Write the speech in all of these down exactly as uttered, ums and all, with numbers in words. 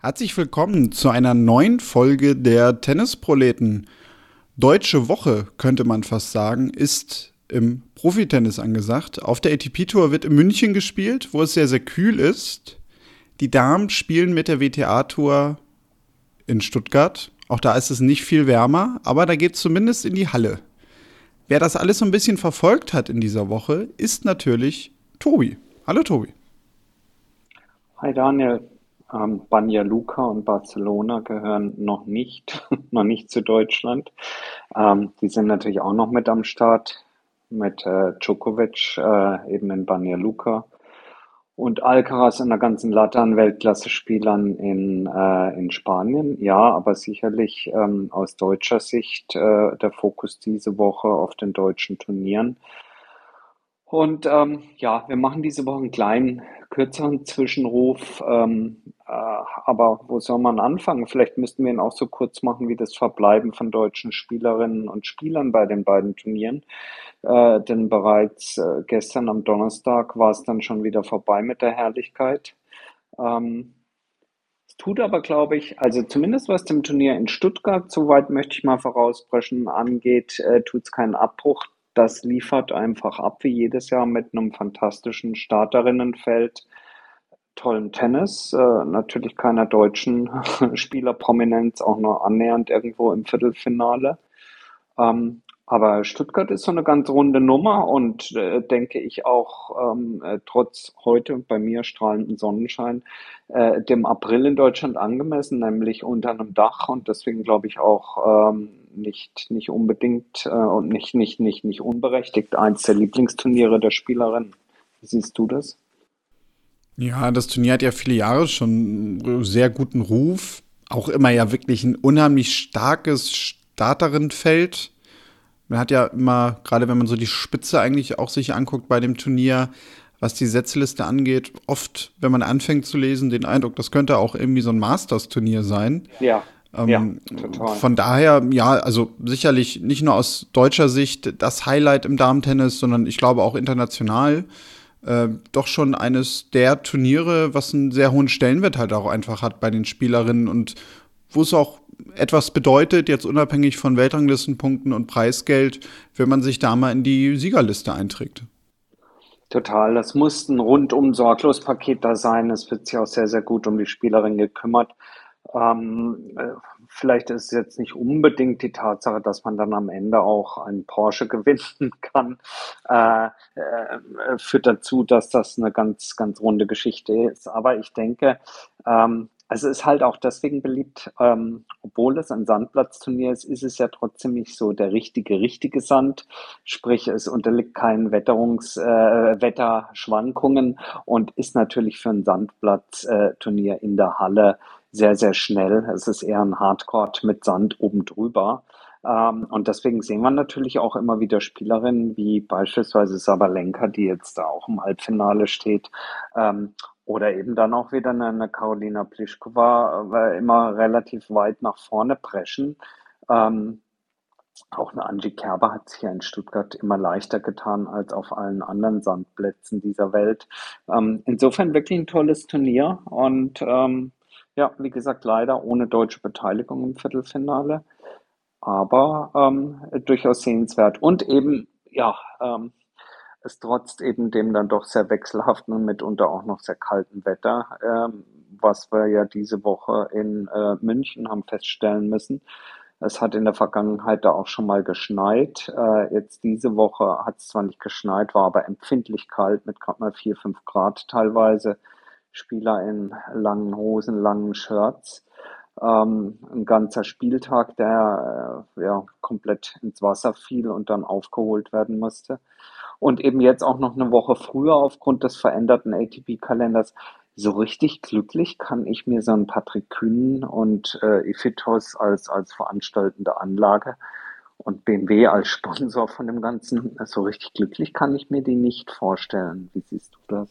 Herzlich willkommen zu einer neuen Folge der Tennisproleten. Deutsche Woche, könnte man fast sagen, ist im Profitennis angesagt. Auf der A T P-Tour wird in München gespielt, wo es sehr, sehr kühl ist. Die Damen spielen mit der W T A-Tour in Stuttgart. Auch da ist es nicht viel wärmer, aber da geht es zumindest in die Halle. Wer das alles so ein bisschen verfolgt hat in dieser Woche, ist natürlich Tobi. Hallo Tobi. Hi Daniel, ähm, Banja Luka und Barcelona gehören noch nicht, noch nicht zu Deutschland. Ähm, die sind natürlich auch noch mit am Start, mit äh, Djokovic äh, eben in Banja Luka und Alcaraz und der ganzen Latte an Weltklasse-Spielern in, äh, in Spanien. Ja, aber sicherlich ähm, aus deutscher Sicht äh, der Fokus diese Woche auf den deutschen Turnieren. Und ähm, ja, wir machen diese Woche einen kleinen, kürzeren Zwischenruf. Ähm, äh, aber wo soll man anfangen? Vielleicht müssten wir ihn auch so kurz machen wie das Verbleiben von deutschen Spielerinnen und Spielern bei den beiden Turnieren. Äh, denn bereits äh, gestern am Donnerstag war es dann schon wieder vorbei mit der Herrlichkeit. Ähm, Es tut aber, glaube ich, also zumindest was dem Turnier in Stuttgart, soweit möchte ich mal vorausbrechen, angeht, äh, tut es keinen Abbruch. Das liefert einfach ab wie jedes Jahr mit einem fantastischen Starterinnenfeld, tollen Tennis, äh, natürlich keiner deutschen Spielerprominenz, auch nur annähernd irgendwo im Viertelfinale. Ähm, aber Stuttgart ist so eine ganz runde Nummer und äh, denke ich auch ähm, äh, trotz heute bei mir strahlenden Sonnenschein äh, dem April in Deutschland angemessen, nämlich unter einem Dach und deswegen glaube ich auch ähm, nicht, nicht unbedingt äh, und nicht, nicht, nicht, nicht unberechtigt eins der Lieblingsturniere der Spielerin. Wie siehst du das? Ja, das Turnier hat ja viele Jahre schon einen sehr guten Ruf. Auch immer ja wirklich ein unheimlich starkes Starterinnenfeld. Man hat ja immer, gerade wenn man so die Spitze eigentlich auch sich anguckt bei dem Turnier, was die Setzliste angeht, oft, wenn man anfängt zu lesen, den Eindruck, das könnte auch irgendwie so ein Masters-Turnier sein. Ja, ja, Ähm, total. von daher, ja, also sicherlich nicht nur aus deutscher Sicht das Highlight im Damentennis, sondern ich glaube auch international äh, doch schon eines der Turniere, was einen sehr hohen Stellenwert halt auch einfach hat bei den Spielerinnen und wo es auch etwas bedeutet, jetzt unabhängig von Weltranglistenpunkten und Preisgeld, wenn man sich da mal in die Siegerliste einträgt. Total, das muss ein rundum sorglos Paket da sein. Es wird sich auch sehr, sehr gut um die Spielerin gekümmert. Ähm, äh, Vielleicht ist es jetzt nicht unbedingt die Tatsache, dass man dann am Ende auch einen Porsche gewinnen kann, äh, äh, führt dazu, dass das eine ganz, ganz runde Geschichte ist. Aber ich denke, ähm, also es ist halt auch deswegen beliebt, ähm, obwohl es ein Sandplatzturnier ist, ist es ja trotzdem nicht so der richtige, richtige Sand. Sprich, es unterliegt keinen Wetterungs, äh, Wetterschwankungen und ist natürlich für ein Sandplatzturnier in der Halle sehr, sehr schnell. Es ist eher ein Hardcourt mit Sand oben drüber. Ähm, und deswegen sehen wir natürlich auch immer wieder Spielerinnen wie beispielsweise Sabalenka, die jetzt da auch im Halbfinale steht, ähm, oder eben dann auch wieder eine, eine Karolina Pliskova, äh, immer relativ weit nach vorne preschen. Ähm, Auch eine Angie Kerber hat sich ja in Stuttgart immer leichter getan als auf allen anderen Sandplätzen dieser Welt. Ähm, insofern wirklich ein tolles Turnier und ähm, ja, wie gesagt, leider ohne deutsche Beteiligung im Viertelfinale, aber ähm, durchaus sehenswert. Und eben, ja, ähm, es trotzt eben dem dann doch sehr wechselhaften und mitunter auch noch sehr kalten Wetter, ähm, was wir ja diese Woche in äh, München haben feststellen müssen. Es hat in der Vergangenheit da auch schon mal geschneit. Äh, jetzt diese Woche hat es zwar nicht geschneit, war aber empfindlich kalt mit gerade mal vier, fünf Grad teilweise. Spieler in langen Hosen, langen Shirts. Ähm, ein ganzer Spieltag, der äh, ja komplett ins Wasser fiel und dann aufgeholt werden musste. Und eben jetzt auch noch eine Woche früher aufgrund des veränderten A T P-Kalenders. So richtig glücklich kann ich mir so 'n Patrick Kühnen und äh, Iphitos als, als veranstaltende Anlage und B M W als Sponsor von dem Ganzen, so richtig glücklich kann ich mir die nicht vorstellen. Wie siehst du das?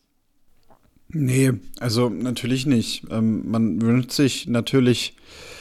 Nee, also natürlich nicht. Ähm, man wünscht sich natürlich,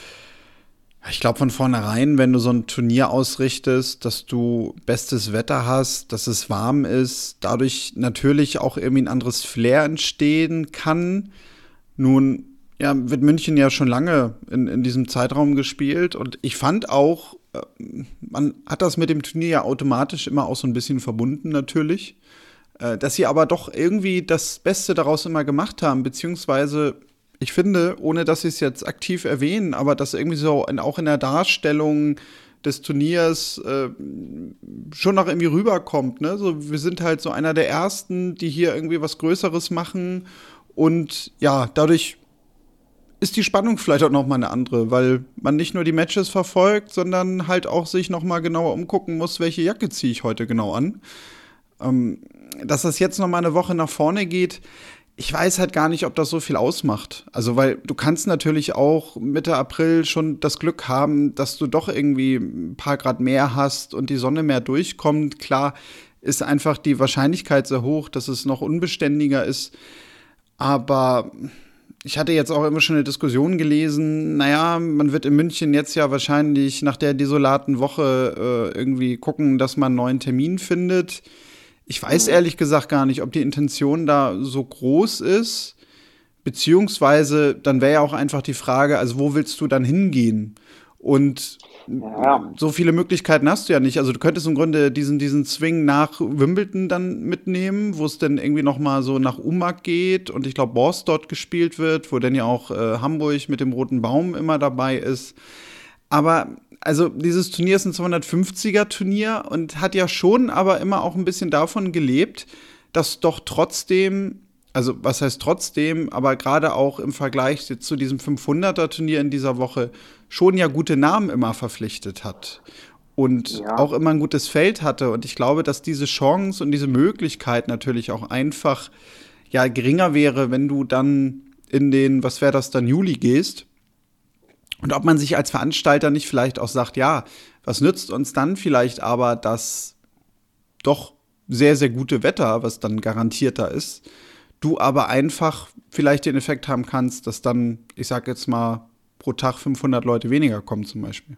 ich glaube von vornherein, wenn du so ein Turnier ausrichtest, dass du bestes Wetter hast, dass es warm ist, dadurch natürlich auch irgendwie ein anderes Flair entstehen kann. Nun Ja, wird München ja schon lange in, in diesem Zeitraum gespielt und ich fand auch, äh, man hat das mit dem Turnier ja automatisch immer auch so ein bisschen verbunden natürlich, äh, dass sie aber doch irgendwie das Beste daraus immer gemacht haben, beziehungsweise ich finde, ohne dass sie es jetzt aktiv erwähnen, aber dass irgendwie so in, auch in der Darstellung des Turniers äh, schon noch irgendwie rüberkommt, ne? So, wir sind halt so einer der ersten, die hier irgendwie was Größeres machen und ja, dadurch ist die Spannung vielleicht auch noch mal eine andere, weil man nicht nur die Matches verfolgt, sondern halt auch sich noch mal genauer umgucken muss, welche Jacke ziehe ich heute genau an. Ähm, Dass das jetzt noch mal eine Woche nach vorne geht, ich weiß halt gar nicht, ob das so viel ausmacht. Also, weil du kannst natürlich auch Mitte April schon das Glück haben, dass du doch irgendwie ein paar Grad mehr hast und die Sonne mehr durchkommt. Klar ist einfach die Wahrscheinlichkeit sehr hoch, dass es noch unbeständiger ist. Aber ich hatte jetzt auch immer schon eine Diskussion gelesen, naja, man wird in München jetzt ja wahrscheinlich nach der desolaten Woche äh, irgendwie gucken, dass man einen neuen Termin findet. Ich weiß Mhm. ehrlich gesagt gar nicht, ob die Intention da so groß ist, beziehungsweise dann wäre ja auch einfach die Frage, also wo willst du dann hingehen? Und Ja, so viele Möglichkeiten hast du ja nicht. Also du könntest im Grunde diesen, diesen Swing nach Wimbledon dann mitnehmen, wo es dann irgendwie noch mal so nach Umag geht und ich glaube Borst dort gespielt wird, wo dann ja auch äh, Hamburg mit dem roten Baum immer dabei ist. Aber also dieses Turnier ist ein zweihundertfünfziger-Turnier und hat ja schon aber immer auch ein bisschen davon gelebt, dass doch trotzdem, also was heißt trotzdem, aber gerade auch im Vergleich zu diesem fünfhunderter-Turnier in dieser Woche schon ja gute Namen immer verpflichtet hat und auch ja. immer ein gutes Feld hatte. Und ich glaube, dass diese Chance und diese Möglichkeit natürlich auch einfach ja geringer wäre, wenn du dann in den, was wäre das dann, Juli gehst. Und ob man sich als Veranstalter nicht vielleicht auch sagt, ja, was nützt uns dann vielleicht aber das doch sehr, sehr gute Wetter, was dann garantierter ist, du aber einfach vielleicht den Effekt haben kannst, dass dann, ich sag jetzt mal, pro Tag fünfhundert Leute weniger kommen zum Beispiel.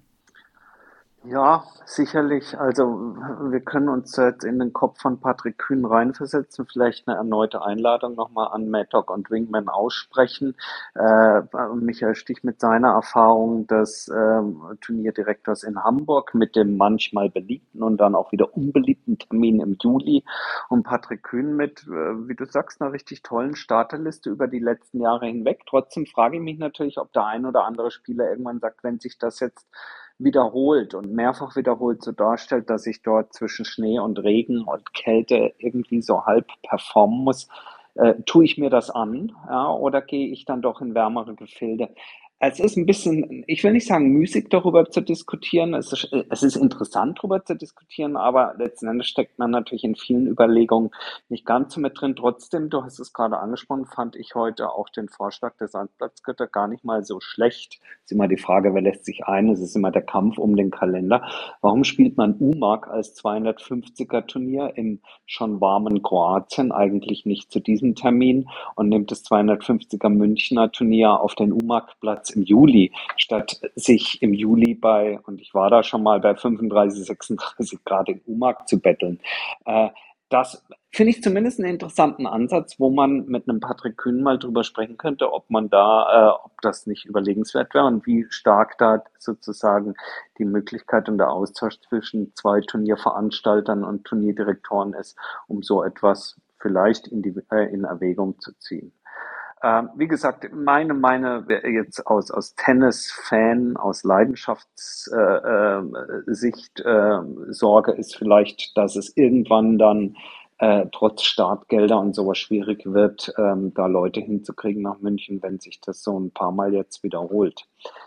Ja, sicherlich. Also wir können uns jetzt in den Kopf von Patrick Kühn reinversetzen, vielleicht eine erneute Einladung nochmal an Mad Dog und Wingman aussprechen. Äh, Michael Stich mit seiner Erfahrung des ähm, Turnierdirektors in Hamburg mit dem manchmal beliebten und dann auch wieder unbeliebten Termin im Juli und Patrick Kühn mit, äh, wie du sagst, einer richtig tollen Starterliste über die letzten Jahre hinweg. Trotzdem frage ich mich natürlich, ob der ein oder andere Spieler irgendwann sagt, wenn sich das jetzt wiederholt und mehrfach wiederholt so darstellt, dass ich dort zwischen Schnee und Regen und Kälte irgendwie so halb performen muss, äh, tue ich mir das an, ja, oder gehe ich dann doch in wärmere Gefilde? Es ist ein bisschen, ich will nicht sagen, müßig darüber zu diskutieren. Es ist, es ist interessant darüber zu diskutieren, aber letzten Endes steckt man natürlich in vielen Überlegungen nicht ganz so mit drin. Trotzdem, du hast es gerade angesprochen, fand ich heute auch den Vorschlag der Sandplatzgötter gar nicht mal so schlecht. Es ist immer die Frage, wer lässt sich ein? Es ist immer der Kampf um den Kalender. Warum spielt man Umag als zweihundertfünfziger-Turnier im schon warmen Kroatien eigentlich nicht zu diesem Termin und nimmt das zweihundertfünfziger Münchner Turnier auf den Umag-Platz im Juli, statt sich im Juli bei, und ich war da schon mal bei fünfunddreißig, sechsunddreißig Grad in Umag zu betteln? Äh, Das finde ich zumindest einen interessanten Ansatz, wo man mit einem Patrick Kühn mal drüber sprechen könnte, ob man da, äh, ob das nicht überlegenswert wäre und wie stark da sozusagen die Möglichkeit und der Austausch zwischen zwei Turnierveranstaltern und Turnierdirektoren ist, um so etwas vielleicht in die, äh, in Erwägung zu ziehen. Ähm, wie gesagt, meine, meine jetzt aus, aus Tennis-Fan, aus Leidenschaftssicht äh, äh, Sicht, äh, Sorge ist vielleicht, dass es irgendwann dann äh, trotz Startgelder und sowas schwierig wird, ähm, da Leute hinzukriegen nach München, wenn sich das so ein paar Mal jetzt wiederholt.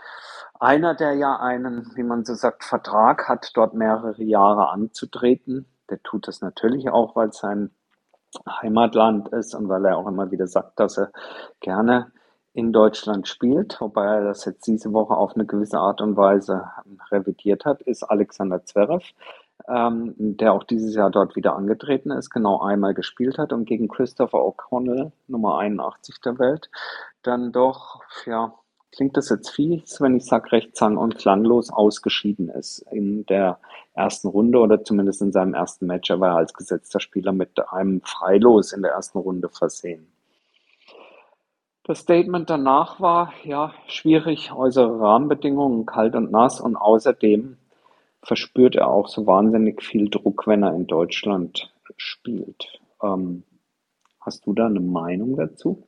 Einer, der ja einen, wie man so sagt, Vertrag hat, dort mehrere Jahre anzutreten, der tut das natürlich auch, weil es sein Heimatland ist und weil er auch immer wieder sagt, dass er gerne in Deutschland spielt, wobei er das jetzt diese Woche auf eine gewisse Art und Weise revidiert hat, ist Alexander Zverev, ähm, der auch dieses Jahr dort wieder angetreten ist, genau einmal gespielt hat und gegen Christopher O'Connell, Nummer einundachtzig der Welt, dann doch, ja, klingt das jetzt fies, wenn ich sage, recht sang- und klanglos ausgeschieden ist in der ersten Runde oder zumindest in seinem ersten Match. Er war als gesetzter Spieler mit einem Freilos in der ersten Runde versehen. Das Statement danach war, ja, schwierig, äußere Rahmenbedingungen, kalt und nass und außerdem verspürt er auch so wahnsinnig viel Druck, wenn er in Deutschland spielt. Ähm, hast du da eine Meinung dazu?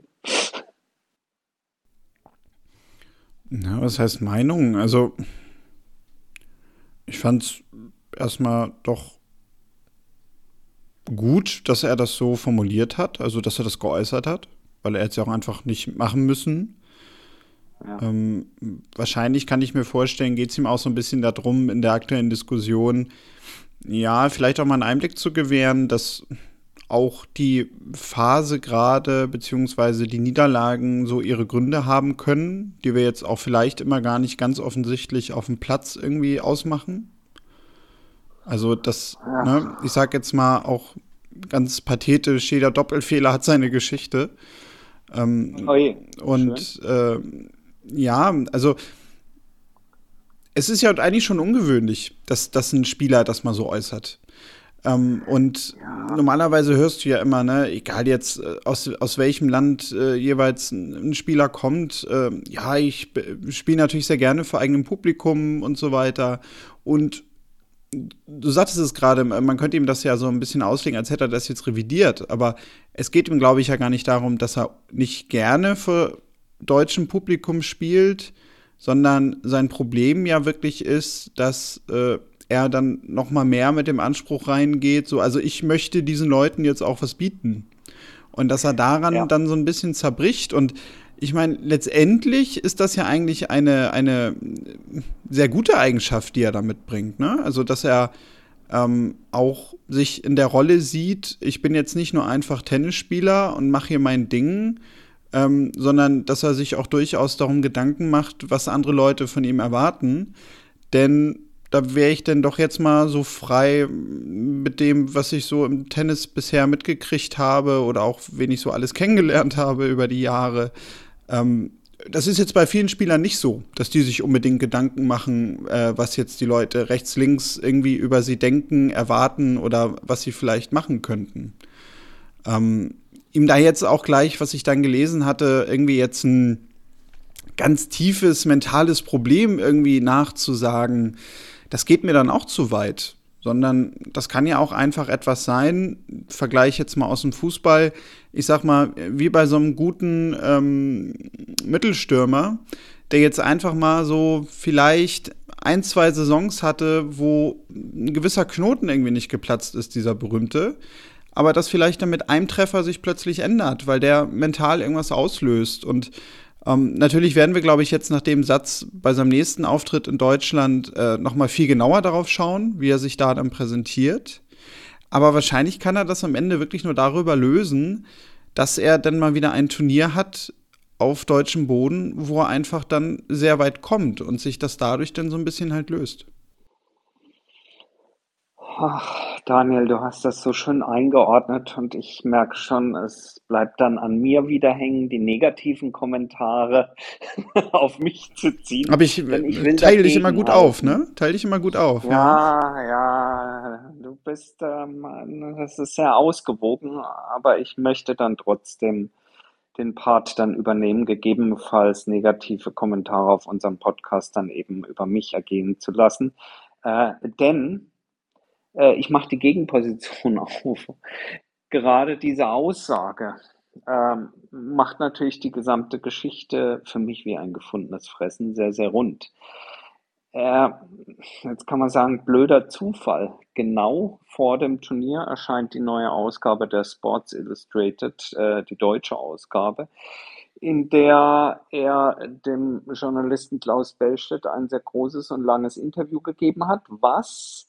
Na, was heißt Meinung? Also, ich fand es erstmal doch gut, dass er das so formuliert hat, also dass er das geäußert hat, weil er hätte es ja auch einfach nicht machen müssen. Ja, Ähm, Wahrscheinlich kann ich mir vorstellen, geht es ihm auch so ein bisschen darum, in der aktuellen Diskussion, ja, vielleicht auch mal einen Einblick zu gewähren, dass auch die Phase gerade, beziehungsweise die Niederlagen so ihre Gründe haben können, die wir jetzt auch vielleicht immer gar nicht ganz offensichtlich auf dem Platz irgendwie ausmachen. Also das, ja, ne, ich sag jetzt mal auch ganz pathetisch, jeder Doppelfehler hat seine Geschichte. Ähm, oje, schön. und äh, ja, also es ist ja eigentlich schon ungewöhnlich, dass, dass ein Spieler das mal so äußert. Ähm, und Ja, normalerweise hörst du ja immer, ne, egal jetzt äh, aus, aus welchem Land äh, jeweils ein, ein Spieler kommt, äh, ja, ich spiele natürlich sehr gerne vor eigenem Publikum und so weiter. Und du sagtest es gerade, man könnte ihm das ja so ein bisschen auslegen, als hätte er das jetzt revidiert. Aber es geht ihm, glaube ich, ja gar nicht darum, dass er nicht gerne vor deutschem Publikum spielt, sondern sein Problem ja wirklich ist, dass äh, er dann noch mal mehr mit dem Anspruch reingeht, so, also ich möchte diesen Leuten jetzt auch was bieten. Und dass er daran ja, dann so ein bisschen zerbricht. Und ich meine, letztendlich ist das ja eigentlich eine, eine sehr gute Eigenschaft, die er da mitbringt. Ne? Also, dass er ähm, auch sich in der Rolle sieht, ich bin jetzt nicht nur einfach Tennisspieler und mache hier mein Ding, ähm, sondern dass er sich auch durchaus darum Gedanken macht, was andere Leute von ihm erwarten. Denn da wäre ich denn doch jetzt mal so frei mit dem, was ich so im Tennis bisher mitgekriegt habe oder auch wen ich so alles kennengelernt habe über die Jahre. Ähm, Das ist jetzt bei vielen Spielern nicht so, dass die sich unbedingt Gedanken machen, äh, was jetzt die Leute rechts, links irgendwie über sie denken, erwarten oder was sie vielleicht machen könnten. Ähm, Ihm da jetzt auch gleich, was ich dann gelesen hatte, irgendwie jetzt ein ganz tiefes mentales Problem irgendwie nachzusagen, das geht mir dann auch zu weit. Sondern das kann ja auch einfach etwas sein, Vergleich jetzt mal aus dem Fußball, ich sag mal, wie bei so einem guten ähm, Mittelstürmer, der jetzt einfach mal so vielleicht ein, zwei Saisons hatte, wo ein gewisser Knoten irgendwie nicht geplatzt ist, dieser berühmte, aber das vielleicht dann mit einem Treffer sich plötzlich ändert, weil der mental irgendwas auslöst. Und ähm, natürlich werden wir, glaube ich, jetzt nach dem Satz bei seinem nächsten Auftritt in Deutschland äh, noch mal viel genauer darauf schauen, wie er sich da dann präsentiert. Aber wahrscheinlich kann er das am Ende wirklich nur darüber lösen, dass er dann mal wieder ein Turnier hat auf deutschem Boden, wo er einfach dann sehr weit kommt und sich das dadurch dann so ein bisschen halt löst. ach, Daniel, du hast das so schön eingeordnet und ich merke schon, es bleibt dann an mir wieder hängen, die negativen Kommentare auf mich zu ziehen, Aber ich denn ich äh, will teile dich immer gut auf, dagegenhalten. ne? Teile dich immer gut auf, ja. Ja, ja, du bist, ähm, das ist sehr ausgewogen, aber ich möchte dann trotzdem den Part dann übernehmen, gegebenenfalls negative Kommentare auf unserem Podcast dann eben über mich ergehen zu lassen. Äh, denn äh, ich mache die Gegenposition auf. Gerade diese Aussage ähm, macht natürlich die gesamte Geschichte für mich wie ein gefundenes Fressen sehr, sehr rund. Äh, Jetzt kann man sagen, blöder Zufall. Genau vor dem Turnier erscheint die neue Ausgabe der Sports Illustrated, äh, die deutsche Ausgabe, in der er dem Journalisten Klaus Bellstedt ein sehr großes und langes Interview gegeben hat, was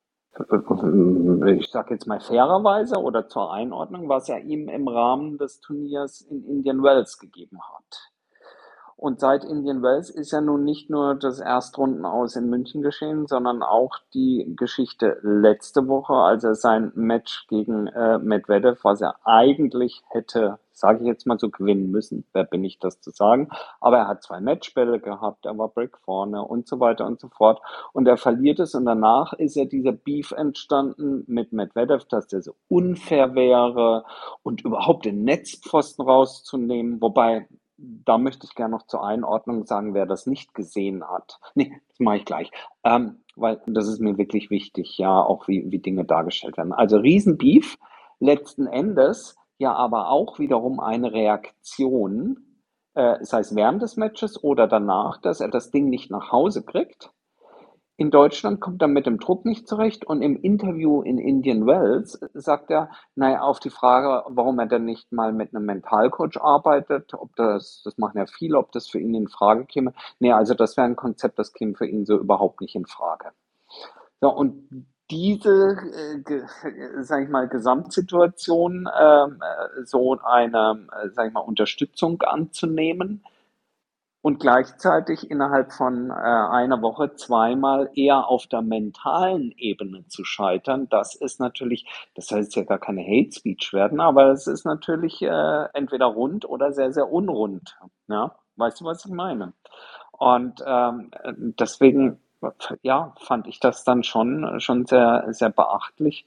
ich sage jetzt mal fairerweise oder zur Einordnung, was er ihm im Rahmen des Turniers in Indian Wells gegeben hat. Und seit Indian Wells ist ja nun nicht nur das Erstrundenaus in München geschehen, sondern auch die Geschichte letzte Woche, als er sein Match gegen äh, Medvedev, was er eigentlich hätte, sage ich jetzt mal so, gewinnen müssen. Wer bin ich, das zu sagen? Aber er hat zwei Matchbälle gehabt, er war Break vorne und so weiter und so fort. Und er verliert es und danach ist ja dieser Beef entstanden mit Medvedev, dass der so unfair wäre und überhaupt den Netzpfosten rauszunehmen, wobei da möchte ich gerne noch zur Einordnung sagen, wer das nicht gesehen hat. Nee, das mache ich gleich. Ähm, weil das ist mir wirklich wichtig, ja, auch wie, wie Dinge dargestellt werden. Also Riesenbeef, letzten Endes ja aber auch wiederum eine Reaktion, äh, sei es während des Matches oder danach, dass er das Ding nicht nach Hause kriegt. In Deutschland kommt er mit dem Druck nicht zurecht und im Interview in Indian Wells sagt er, naja, auf die Frage, warum er denn nicht mal mit einem Mentalcoach arbeitet, ob das, das machen ja viele, ob das für ihn in Frage käme. Nee, also das wäre ein Konzept, das käme für ihn so überhaupt nicht in Frage. So, und diese, äh, ge, sag ich mal, Gesamtsituation, ähm, äh, so eine, äh, sag ich mal, Unterstützung anzunehmen, und gleichzeitig innerhalb von äh, einer Woche zweimal eher auf der mentalen Ebene zu scheitern, das ist natürlich, das soll jetzt ja gar keine Hate Speech werden, aber es ist natürlich äh, entweder rund oder sehr, sehr unrund. Ja? Weißt du, was ich meine? Und ähm, deswegen, ja, fand ich das dann schon, schon sehr, sehr beachtlich,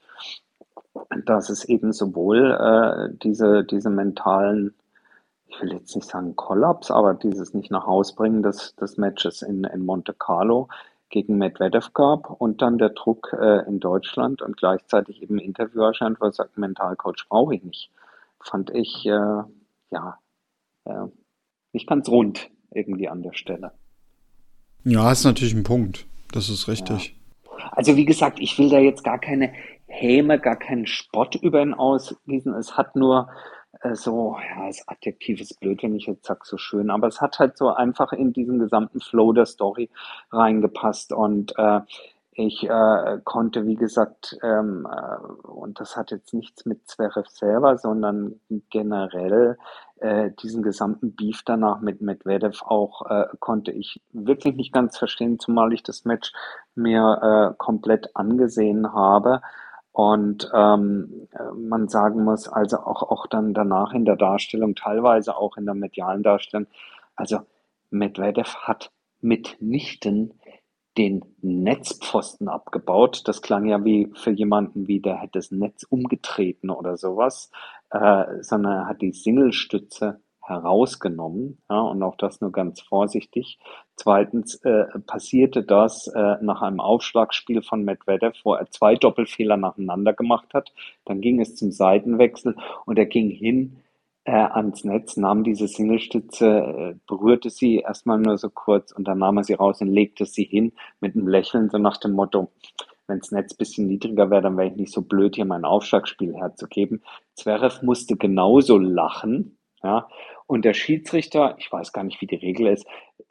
dass es eben sowohl äh, diese, diese mentalen, ich will jetzt nicht sagen Kollaps, aber dieses nicht nach Haus bringen des, des Matches in, in Monte Carlo gegen Medvedev gab und dann der Druck äh, in Deutschland und gleichzeitig eben Interview erscheint, wo er sagt, Mentalcoach brauche ich nicht. Fand ich, äh, ja, äh, nicht ganz rund irgendwie an der Stelle. Ja, ist natürlich ein Punkt. Das ist Ja. richtig. Also wie gesagt, ich will da jetzt gar keine Häme, gar keinen Spott über ihn ausgießen. Es hat nur äh, so, ja, das Adjektiv ist blöd, wenn ich jetzt sage, so schön, aber es hat halt so einfach in diesen gesamten Flow der Story reingepasst und äh, ich äh, konnte, wie gesagt, ähm, äh, und das hat jetzt nichts mit Zverev selber, sondern generell äh, diesen gesamten Beef danach mit Medvedev auch, äh, konnte ich wirklich nicht ganz verstehen, zumal ich das Match mir äh, komplett angesehen habe. Und ähm, äh, man sagen muss, also auch, auch dann danach in der Darstellung, teilweise auch in der medialen Darstellung, also Medvedev hat mitnichten den Netzpfosten abgebaut. Das klang ja wie für jemanden, wie der hätte das Netz umgetreten oder sowas, äh, sondern er hat die Singlestütze herausgenommen, ja, und auch das nur ganz vorsichtig. Zweitens äh, passierte das äh, nach einem Aufschlagspiel von Medvedev, wo er zwei Doppelfehler nacheinander gemacht hat. Dann ging es zum Seitenwechsel und er ging hin äh, ans Netz, nahm diese Singlestütze, äh, berührte sie erstmal nur so kurz und dann nahm er sie raus und legte sie hin mit einem Lächeln, so nach dem Motto, wenn das Netz ein bisschen niedriger wäre, dann wäre ich nicht so blöd, hier mein Aufschlagspiel herzugeben. Zverev musste genauso lachen, ja, und der Schiedsrichter, ich weiß gar nicht, wie die Regel ist,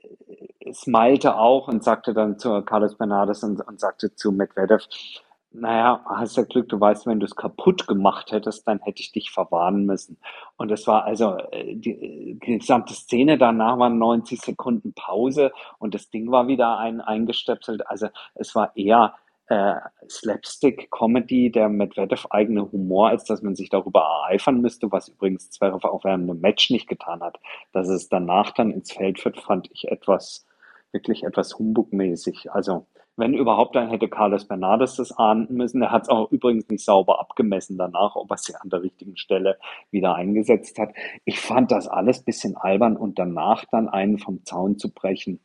äh, smilte auch und sagte dann zu Carlos Bernardes und, und sagte zu Medvedev, naja, hast ja Glück, du weißt, wenn du es kaputt gemacht hättest, dann hätte ich dich verwarnen müssen. Und es war also, äh, die, die gesamte Szene danach waren neunzig Sekunden Pause und das Ding war wieder ein, eingestöpselt. Also es war eher äh, Slapstick-Comedy, der Medvedev eigene Humor, als dass man sich darüber ereifern müsste, was übrigens Zverev auch während dem Match nicht getan hat. Dass es danach dann ins Feld führt, fand ich etwas, wirklich etwas humbugmäßig. Also wenn überhaupt, dann hätte Carlos Bernardes das ahnden müssen. Er hat es auch übrigens nicht sauber abgemessen danach, ob er sie an der richtigen Stelle wieder eingesetzt hat. Ich fand das alles ein bisschen albern und danach dann einen vom Zaun zu brechen,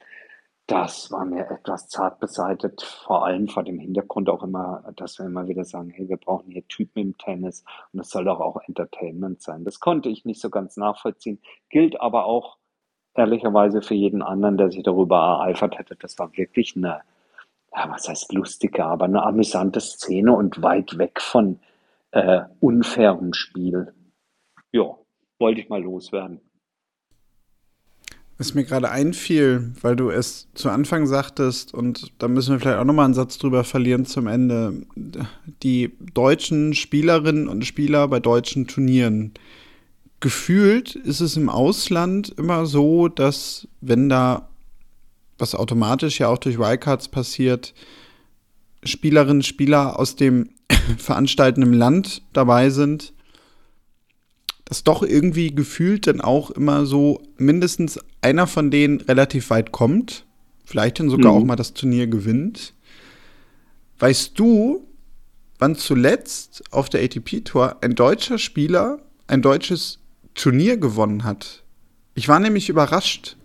das war mir etwas zart beseitet, vor allem vor dem Hintergrund auch immer, dass wir immer wieder sagen, hey, wir brauchen hier Typen im Tennis und es soll doch auch Entertainment sein. Das konnte ich nicht so ganz nachvollziehen, gilt aber auch ehrlicherweise für jeden anderen, der sich darüber ereifert hätte. Das war wirklich eine, ja, was heißt lustige, aber eine amüsante Szene und weit weg von äh, unfairem Spiel. Ja, wollte ich mal loswerden. Was mir gerade einfiel, weil du es zu Anfang sagtest, und da müssen wir vielleicht auch nochmal einen Satz drüber verlieren zum Ende, die deutschen Spielerinnen und Spieler bei deutschen Turnieren, gefühlt ist es im Ausland immer so, dass wenn da, was automatisch ja auch durch Wildcards passiert, Spielerinnen, Spieler aus dem veranstaltenden Land dabei sind, dass doch irgendwie gefühlt dann auch immer so mindestens einer von denen relativ weit kommt, vielleicht dann sogar Mhm. auch mal das Turnier gewinnt. Weißt du, wann zuletzt auf der A T P-Tour ein deutscher Spieler ein deutsches Turnier gewonnen hat? Ich war nämlich überrascht.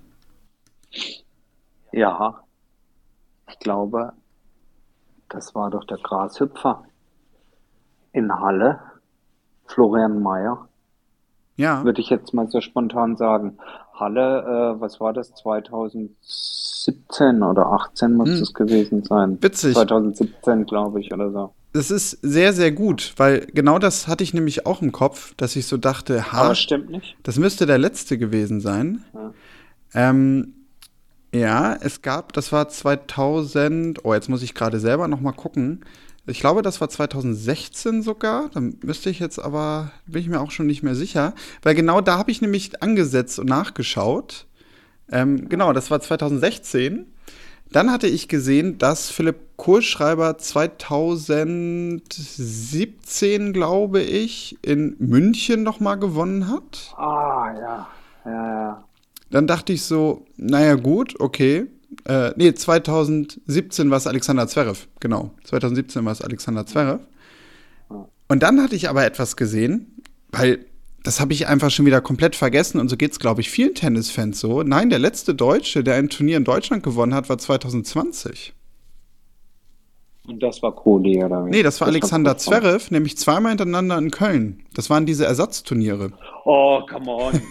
Ja, ich glaube, das war doch der Grashüpfer in Halle, Florian Mayer, Ja, würde ich jetzt mal so spontan sagen. Halle, äh, was war das, zwanzig siebzehn oder achtzehn muss hm, das gewesen sein. witzig. zwanzig siebzehn, glaube ich, oder so. Das ist sehr, sehr gut, weil genau das hatte ich nämlich auch im Kopf, dass ich so dachte, Aber ha, stimmt nicht. das müsste der letzte gewesen sein. Ja. Ähm, ja, es gab, das war zweitausend, oh, jetzt muss ich gerade selber noch mal gucken. Ich glaube, das war zwanzig sechzehn sogar. Dann müsste ich jetzt aber, bin ich mir auch schon nicht mehr sicher. Weil genau da habe ich nämlich angesetzt und nachgeschaut. Ähm, genau, das war zwanzig sechzehn. Dann hatte ich gesehen, dass Philipp Kohlschreiber zwanzig siebzehn, glaube ich, in München noch mal gewonnen hat. Ah, ja, ja, ja. Dann dachte ich so, naja gut, okay. Äh, nee, zwanzig siebzehn war es Alexander Zverev, genau. zwanzig siebzehn war es Alexander Zverev. Und dann hatte ich aber etwas gesehen, weil das habe ich einfach schon wieder komplett vergessen und so geht es, glaube ich, vielen Tennisfans so. Nein, der letzte Deutsche, der ein Turnier in Deutschland gewonnen hat, war zwanzig zwanzig. Und das war Kohli, oder wie? Nee, das war Das war Alexander Kurzbahn. Zverev, nämlich zweimal hintereinander in Köln. Das waren diese Ersatzturniere. Oh, come on.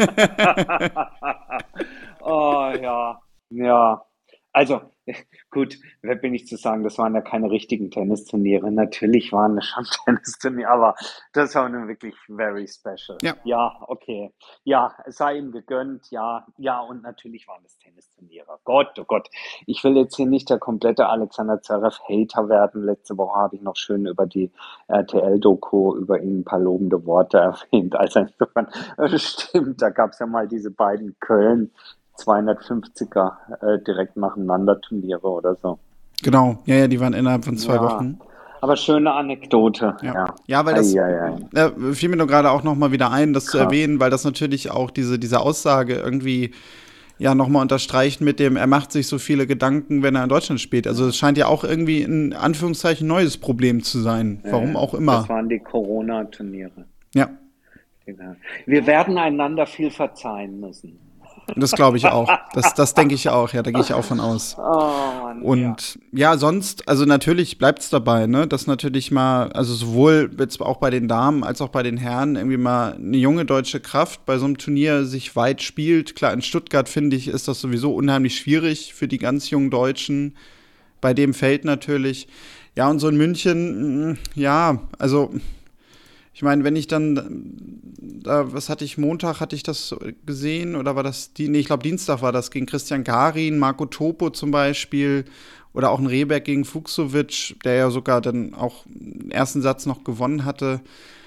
Oh, ja, ja. Also, gut, wer bin ich zu sagen, das waren ja keine richtigen Tennisturniere. Natürlich waren es schon Tennisturniere, aber das war nun wirklich very special. Ja, Ja, okay. Ja, es sei ihm gegönnt, ja, ja, und natürlich waren es Tennisturniere. Gott, oh Gott. Ich will jetzt hier nicht der komplette Alexander Zverev-Hater werden. Letzte Woche habe ich noch schön über die R T L-Doku über ihn ein paar lobende Worte erwähnt. Also insofern, äh, stimmt, da gab es ja mal diese beiden Köln zweihundertfünfziger äh, direkt nacheinander Turniere oder so. genau. Ja, ja, die waren innerhalb von zwei Ja, Wochen. aber schöne Anekdote, Ja, ja. ja, weil das Eieiei. äh, fiel mir nur gerade auch noch mal wieder ein, das zu Krass. erwähnen, weil das natürlich auch diese, diese Aussage irgendwie ja noch mal unterstreicht mit dem, er macht sich so viele Gedanken, wenn er in Deutschland spielt. Also es scheint ja auch irgendwie in Anführungszeichen neues Problem zu sein, warum Äh, auch das immer. waren die Corona-Turniere. Ja, Genau. Wir werden einander viel verzeihen müssen. das glaube ich auch. Das, das denke ich auch, ja, da gehe ich auch von aus. Oh Mann, ja. Und ja, sonst, also natürlich bleibt es dabei, ne, dass natürlich mal, also sowohl jetzt auch bei den Damen als auch bei den Herren irgendwie mal eine junge deutsche Kraft bei so einem Turnier sich weit spielt. Klar, in Stuttgart finde ich, ist das sowieso unheimlich schwierig für die ganz jungen Deutschen. Bei dem Feld natürlich. Ja, und so in München, mh, ja, also ich meine, wenn ich dann, da, was hatte ich, Montag hatte ich das gesehen oder war das, die, nee, ich glaube Dienstag war das, gegen Christian Garin, Marco Topo zum Beispiel oder auch ein Rehberg gegen Fuchsovic, der ja sogar dann auch den ersten Satz noch gewonnen hatte.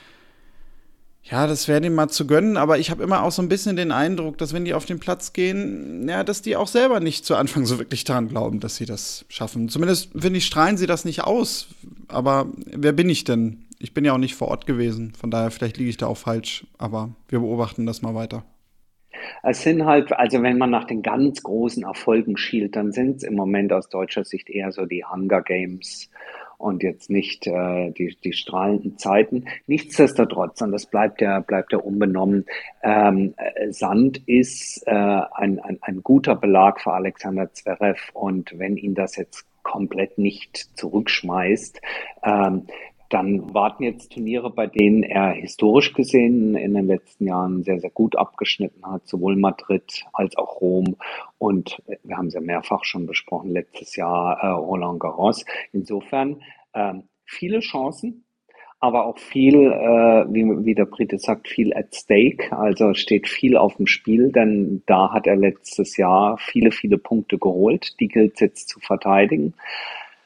Ja, das wäre dem mal zu gönnen, aber ich habe immer auch so ein bisschen den Eindruck, dass wenn die auf den Platz gehen, ja, dass die auch selber nicht zu Anfang so wirklich daran glauben, dass sie das schaffen. Zumindest, finde ich, strahlen sie das nicht aus. Aber wer bin ich denn? Ich bin ja auch nicht vor Ort gewesen, von daher vielleicht liege ich da auch falsch, aber wir beobachten das mal weiter. Es sind halt, also wenn man nach den ganz großen Erfolgen schielt, dann sind es im Moment aus deutscher Sicht eher so die Hunger Games und jetzt nicht äh, die, die strahlenden Zeiten. Nichtsdestotrotz, und das bleibt ja, bleibt ja unbenommen, ähm, äh, Sand ist äh, ein, ein, ein guter Belag für Alexander Zverev und wenn ihn das jetzt komplett nicht zurückschmeißt, ähm, dann warten jetzt Turniere, bei denen er historisch gesehen in den letzten Jahren sehr, sehr gut abgeschnitten hat, sowohl Madrid als auch Rom. Und wir haben es ja mehrfach schon besprochen, letztes Jahr äh, Roland Garros. Insofern ähm, viele Chancen, aber auch viel, äh, wie, wie der Brite sagt, viel at stake. Also steht viel auf dem Spiel, denn da hat er letztes Jahr viele, viele Punkte geholt. Die gilt es jetzt zu verteidigen.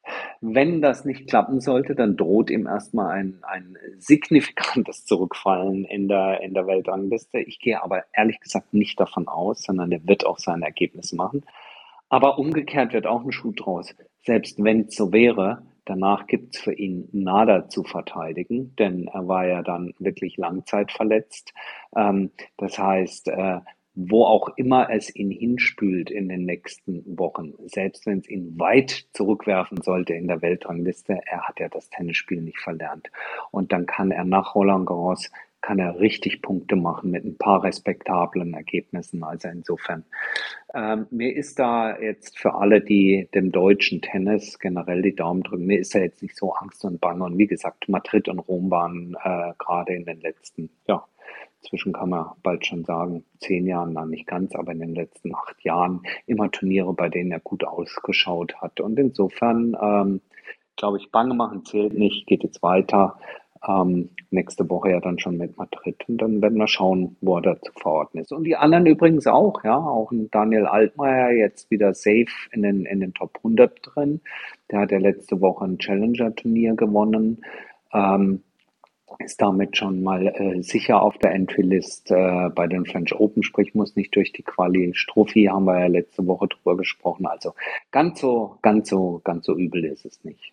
Wenn das nicht klappen sollte, dann droht ihm erstmal ein ein signifikantes Zurückfallen in der in der Weltrangliste. Ich gehe aber ehrlich gesagt nicht davon aus, sondern er wird auch seine Ergebnisse machen. Aber umgekehrt wird auch ein Schuh draus. Selbst wenn es so wäre, danach gibt's für ihn nada zu verteidigen, denn er war ja dann wirklich langzeitverletzt. Ähm, das heißt, äh, wo auch immer es ihn hinspült in den nächsten Wochen, selbst wenn es ihn weit zurückwerfen sollte in der Weltrangliste, er hat ja das Tennisspiel nicht verlernt. Und dann kann er nach Roland Garros, kann er richtig Punkte machen mit ein paar respektablen Ergebnissen. Also insofern, ähm, mir ist da jetzt für alle, die dem deutschen Tennis generell die Daumen drücken, mir ist da jetzt nicht so Angst und Bange. Und wie gesagt, Madrid und Rom waren äh, gerade in den letzten, ja, zwischen kann man bald schon sagen, zehn Jahren, na nicht ganz, aber in den letzten acht Jahren immer Turniere, bei denen er gut ausgeschaut hat. Und insofern, ähm, glaube ich, Bange machen zählt nicht, geht jetzt weiter. Ähm, nächste Woche ja dann schon mit Madrid und dann werden wir schauen, wo er da zu verorten ist. Und die anderen übrigens auch, ja, auch ein Daniel Altmaier jetzt wieder safe in den, in den Top hundert drin. Der hat ja letzte Woche ein Challenger-Turnier gewonnen. Ähm, ist damit schon mal äh, sicher auf der Entry-List äh, bei den French Open, sprich muss nicht durch die Quali. Struffi haben wir ja letzte Woche drüber gesprochen. Also ganz so, ganz so, ganz so übel ist es nicht.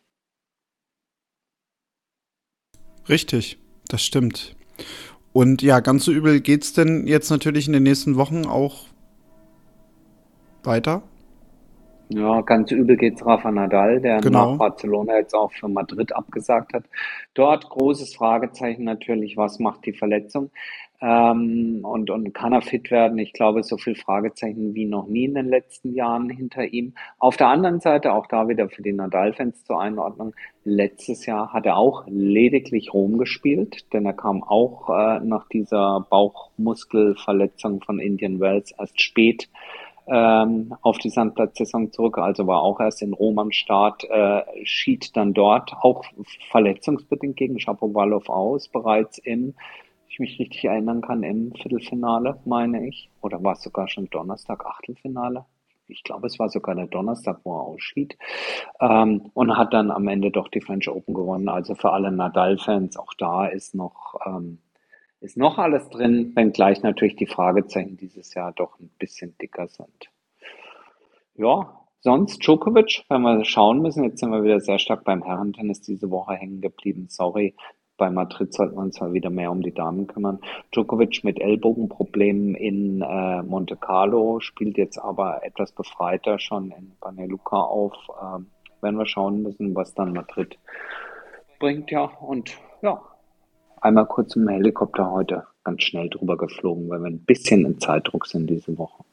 Richtig, das stimmt. Und ja, ganz so übel geht's denn jetzt natürlich in den nächsten Wochen auch weiter? Ja, ganz übel geht's Rafa Nadal, der nach Genau. Barcelona jetzt auch für Madrid abgesagt hat. Dort großes Fragezeichen natürlich, was macht die Verletzung? Ähm, und, und kann er fit werden? Ich glaube, so viel Fragezeichen wie noch nie in den letzten Jahren hinter ihm. Auf der anderen Seite, auch da wieder für die Nadal-Fans zur Einordnung, letztes Jahr hat er auch lediglich Rom gespielt, denn er kam auch äh, nach dieser Bauchmuskelverletzung von Indian Wells erst spät ähm, auf die Sandplatzsaison zurück, also war auch erst in Rom am Start, äh, schied dann dort auch verletzungsbedingt gegen Shapovalov aus, bereits im, ich mich richtig erinnern kann, im Viertelfinale, meine ich, oder war es sogar schon Donnerstag, Achtelfinale? Ich glaube, es war sogar der Donnerstag, wo er ausschied. Ähm, und hat dann am Ende doch die French Open gewonnen. Also für alle Nadal-Fans, auch da ist noch ähm, ist noch alles drin, wenngleich natürlich die Fragezeichen dieses Jahr doch ein bisschen dicker sind. Ja, sonst Djokovic, wenn wir schauen müssen, jetzt sind wir wieder sehr stark beim Herrentennis diese Woche hängen geblieben. Sorry, bei Madrid sollten wir uns mal wieder mehr um die Damen kümmern. Djokovic mit Ellbogenproblemen in äh, Monte Carlo, spielt jetzt aber etwas befreiter schon in Banja auf. Ähm, werden wir schauen müssen, was dann Madrid bringt, ja. Und ja, einmal kurz im Helikopter heute ganz schnell drüber geflogen, weil wir ein bisschen in Zeitdruck sind diese Woche.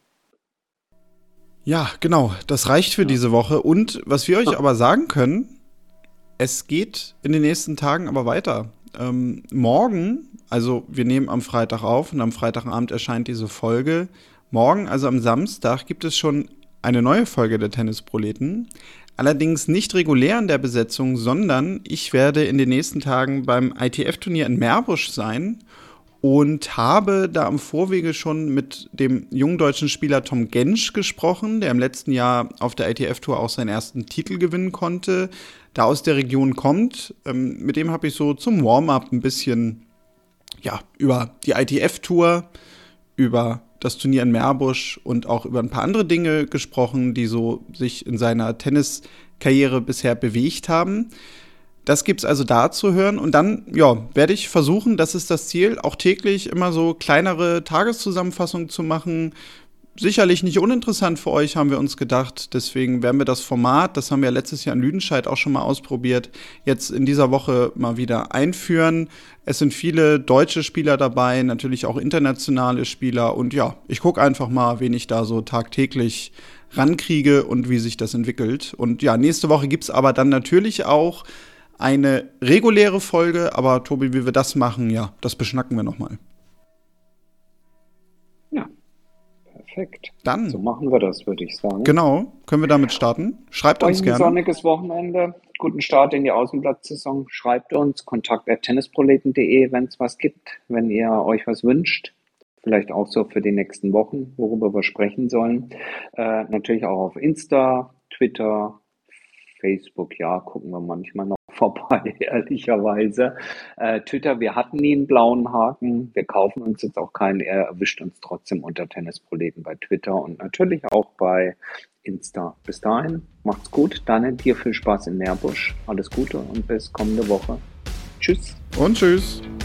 Ja, genau. Das reicht für Ja. diese Woche. Und was wir euch Ah, aber sagen können, es geht in den nächsten Tagen aber weiter. Ähm, morgen, also wir nehmen am Freitag auf und am Freitagabend erscheint diese Folge. Morgen, also am Samstag, gibt es schon eine neue Folge der Tennisproleten. Allerdings nicht regulär in der Besetzung, sondern ich werde in den nächsten Tagen beim I T F-Turnier in Meerbusch sein und habe da im Vorwege schon mit dem jungen deutschen Spieler Tom Gensch gesprochen, der im letzten Jahr auf der I T F-Tour auch seinen ersten Titel gewinnen konnte, da aus der Region kommt. Ähm, mit dem habe ich so zum Warm-up ein bisschen ja, über die I T F-Tour, über das Turnier in Meerbusch und auch über ein paar andere Dinge gesprochen, die so sich in seiner Tenniskarriere bisher bewegt haben. Das gibt's also da zu hören und dann, ja, werde ich versuchen, das ist das Ziel, auch täglich immer so kleinere Tageszusammenfassungen zu machen. Sicherlich nicht uninteressant für euch, haben wir uns gedacht. Deswegen werden wir das Format, das haben wir letztes Jahr in Lüdenscheid auch schon mal ausprobiert, jetzt in dieser Woche mal wieder einführen. Es sind viele deutsche Spieler dabei, natürlich auch internationale Spieler. Und ja, ich gucke einfach mal, wen ich da so tagtäglich rankriege und wie sich das entwickelt. Und ja, nächste Woche gibt's aber dann natürlich auch eine reguläre Folge, aber Tobi, wie wir das machen, ja, das beschnacken wir nochmal. ja, perfekt. So Dann, machen wir das, würde ich sagen. genau, können wir damit starten? Schreibt Euch uns ein gerne. sonniges Wochenende. Guten Start in die Außenplatzsaison. Schreibt uns kontakt at tennisproleten punkt de, wenn es was gibt, wenn ihr euch was wünscht. Vielleicht auch so für die nächsten Wochen, worüber wir sprechen sollen. Äh, natürlich auch auf Insta, Twitter, Facebook, ja, gucken wir manchmal noch vorbei, ehrlicherweise. Äh, Twitter, wir hatten nie einen blauen Haken. Wir kaufen uns jetzt auch keinen. Er erwischt uns trotzdem unter Tennisproleten bei Twitter und natürlich auch bei Insta. Bis dahin, macht's gut. Dann dir viel Spaß in Meerbusch. Alles Gute und bis kommende Woche. Tschüss. Und tschüss.